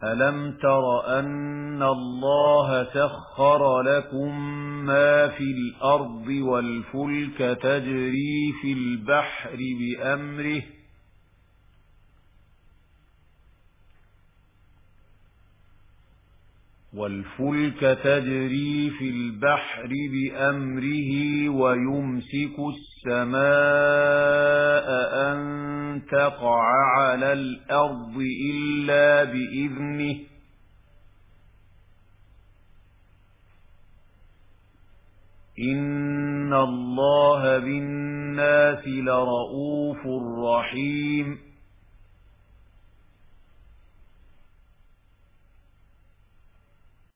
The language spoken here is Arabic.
أَلَمْ تَرَ أَنَّ اللَّهَ سَخَّرَ لَكُم مَّا فِي الْأَرْضِ وَالْفُلْكَ تَجْرِي في البحر بأمره ويمسك السماء أن تقع على الأرض إلا بإذنه إن الله بالناس لرءوف رحيم